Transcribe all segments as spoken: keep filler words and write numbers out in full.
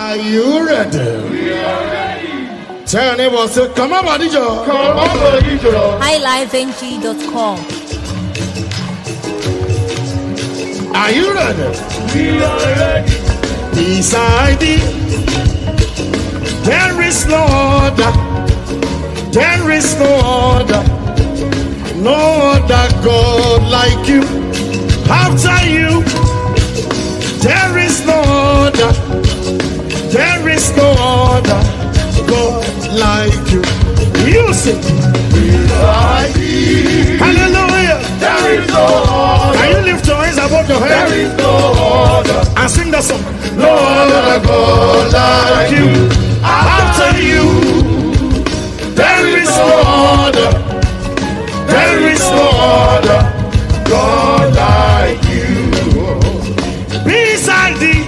Are you ready? We are ready. Tell your neighbor, say, come on, buddy, Joe. Come on, buddy, Joe. high life n g dot com. Are you ready? We are ready. Beside thee, there is no other. There is no other. No other God like you. After you, there is no other. There is no other God like you. You sing. Beside thee. Hallelujah. There is no other. Can you lift your hands above your head? There is no other. And sing that song. No other God like you. After you, there is no other. There is no other God like you. beside thee.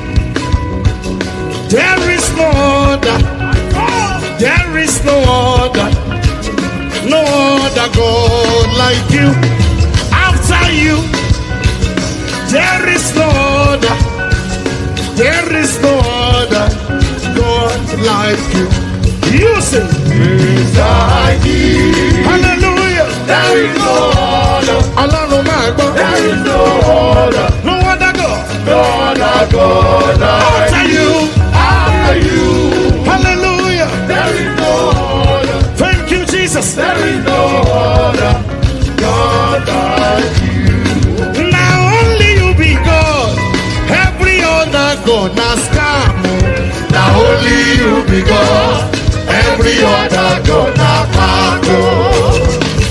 There is no other. There is no other. No other God like you. After you, there is no other. There is no other God like you. You sing. Beside thee. Hallelujah. There is no other. Allahu Akbar. There is no other. No other God. No other God like After you. After you. Hallelujah. There is no other. Thank you, Jesus. There is no other God like you. Now only you be God. Every other God now scam. Now only you be God. Every other God now power.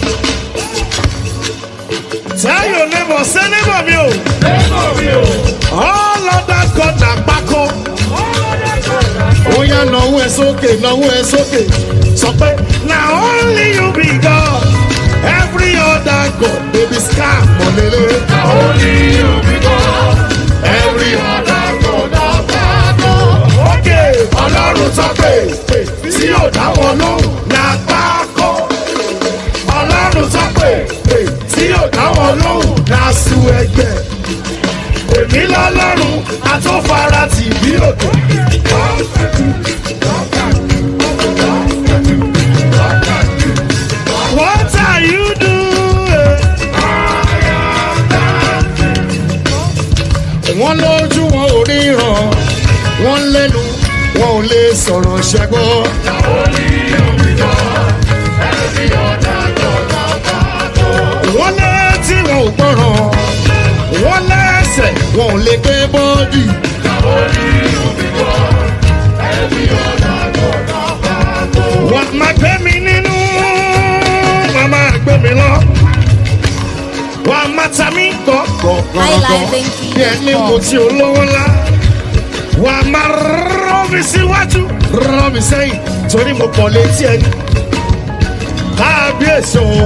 Tell your neighbor, say neighbor me. oh. Name of you. All other God now backo. Oh yeah, no it's okay, no it's okay. So pé, now only you be God. Every other God, baby scam. Now only you be God. Every other God now power. Okay, Ọlọ́run sọ pé tí yóò dá wọn lóhùn lápá kọ́. Ọlọ́run sọ pé tí yóò dá wọn lóhùn lásù ẹgbẹ́. Èmi lọ́lọ́run àtúnfara tì bí òkè. what are you doing? Wọ́n lójú wọn ò ríran, wọ́n lẹ́nu wọn ò lè sọ̀rọ̀ ṣẹ́gbọ́. Wọ́n létí wọn ò gbọ́ràn, wọ́n lẹ́sẹ̀ wọn ò lè gbé bọ́ọ̀dì. Wọ́n máa gbé mi nínú, wọ́n máa gbé mi lọ. Wọ́n máa ta mí gọ̀gọ̀gọ̀gọ̀ bí ẹni mo ti olówó ńlá. Wọ́n máa rọ́ mi síwájú, rọ́ mi sẹ́yìn torí mo pọ̀ létí ẹni. Kábíyèsí o,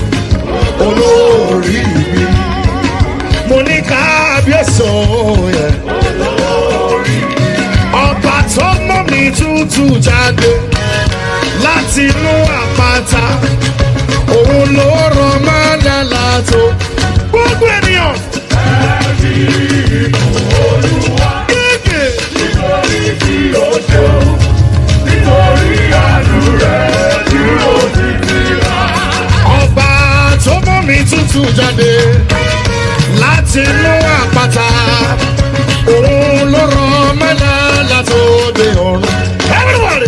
olórí mi. Mo ní kábíyèsí o, yeah. Ọba tó mọ́ mi tútù jáde láti inú àpáta. Òun ló rán mọ́dàlá tó gbogbo ènìyàn. Gègé. Nítorí tí ó ṣe o, nítorí àánú rẹ̀ dúró títí láé. Ọba tó mọ́ mi tútù jáde láti inú àpáta. Òun ló rán mọ́dàlá tó dé ọ̀run. Everybody.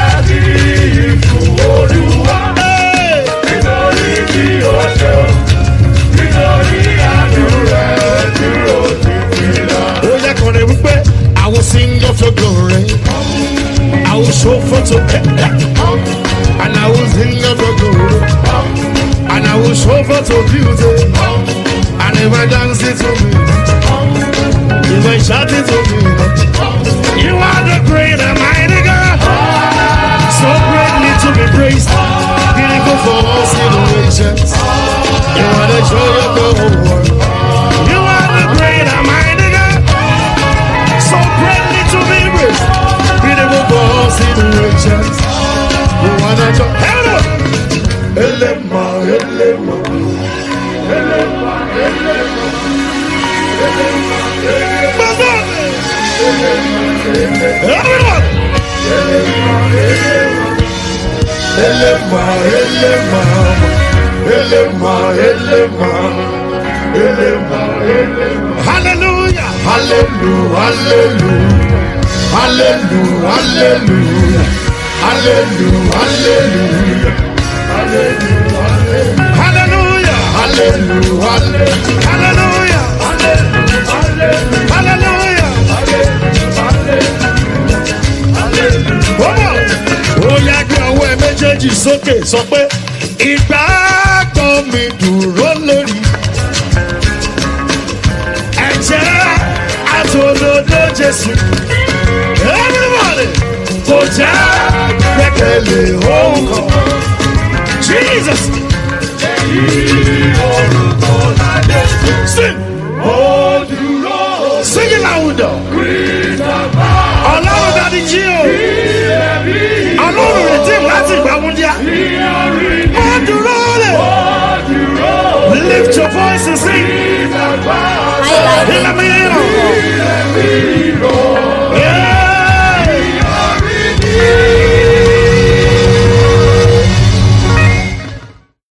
Hey. Nítorí tí ó ṣe o, nítorí àánú rẹ̀ dúró títí láé. Oh, yeah, can wípé I will sing of your glory. I will show forth your and I will sing of your glory. And I will show forth your beauty. And if I dance it to me, if I shout it to me, you are the great and mighty God, so greatly to be praised, beautiful for all situations. You are the joy of the whole world. You are the great and mighty God, so greatly to be praised, beautiful for all situations. You are the joy. Hello. Elema, elema, elema, elema, elema, elema. Everyone. elema, elema, elema, elema, elema, elema. Hallelujah. Hallelujah, hallelujah, hallelujah, hallelujah, hallelujah, hallelujah, hallelujah, Hallelujah. hallelujah, Hallelujah. hallelujah, Hallelujah. Come on. Ó yá gbé ọwọ́ ẹ méjèèjì sókè sọ pé ìgbàgbọ́ mi dúró lórí ẹ̀jẹ̀ àtòdodo Jésù. Everybody kò jẹ́ gbẹ́kẹ̀lé ohun kan. Jesus. Sing. Sing it louder. Ọlọ́run dàdí jí o. Ọlọ́run retí láti ìgbà wọn díà. Ó dúró lẹ̀. Lift your voice and sing. In the middle.